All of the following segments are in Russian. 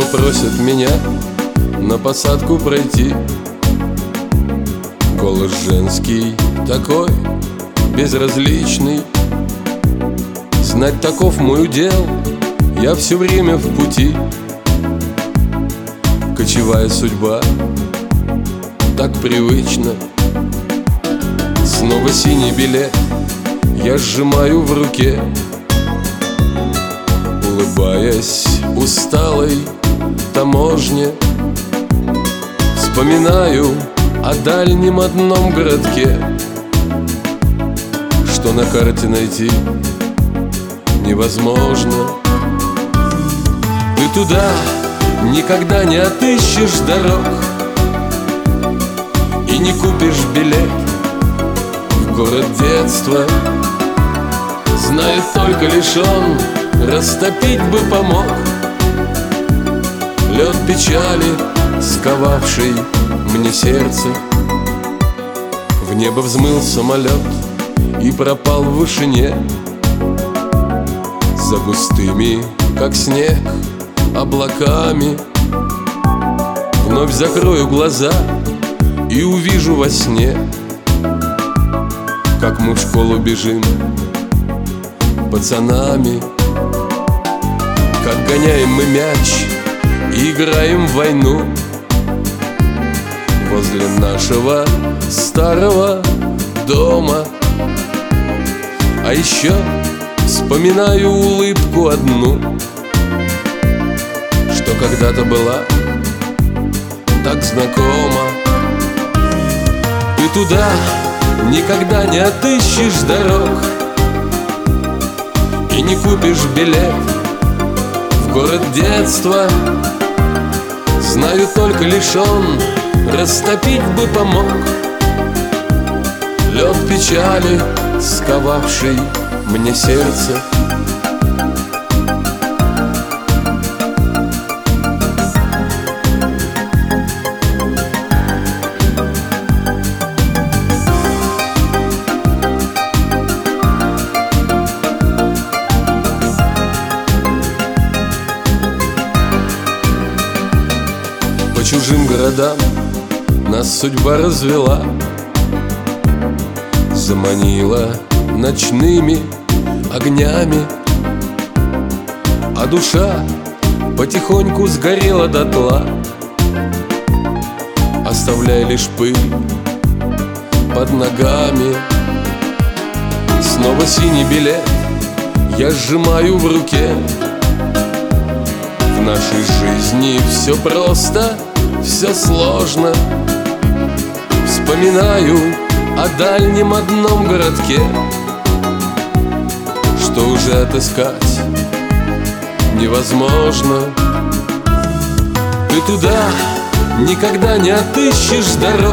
просят меня на посадку пройти. Голос женский такой безразличный. Знать таков мой удел, я все время в пути. Кочевая судьба, так привычно. Снова синий билет я сжимаю в руке, улыбаясь усталой таможне. Вспоминаю о дальнем одном городке, что на карте найти невозможно. Ты туда никогда не отыщешь дорог и не купишь билет в город детства. Знает только лишь он, растопить бы помог лед печали, сковавший мне сердце. В небо взмыл самолет и пропал в вышине. За густыми, как снег, облаками вновь закрою глаза и увижу во сне, как мы в школу бежим пацанами, как гоняем мы мяч и играем в войну возле нашего старого дома. А еще вспоминаю улыбку одну, что когда-то была так знакома. Ты туда никогда не отыщешь дорог и не купишь билет в город детства. Знаю только лишь он, растопить бы помог лед печали, сковавший мне сердце. По чужим городам нас судьба развела, заманила ночными огнями, а душа потихоньку сгорела дотла, оставляя лишь пыль под ногами. Снова синий билет я сжимаю в руке. В нашей жизни все просто, все сложно. Вспоминаю о дальнем одном городке, что уже отыскать невозможно. Ты туда никогда не отыщешь дорог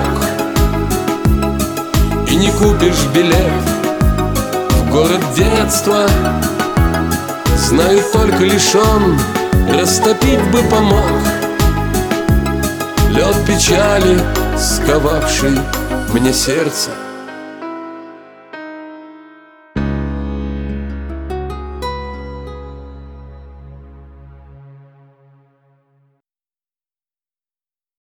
и не купишь билет в город детства. Знаю только лишь он, растопить бы помог лед печали, сковавший мне сердце.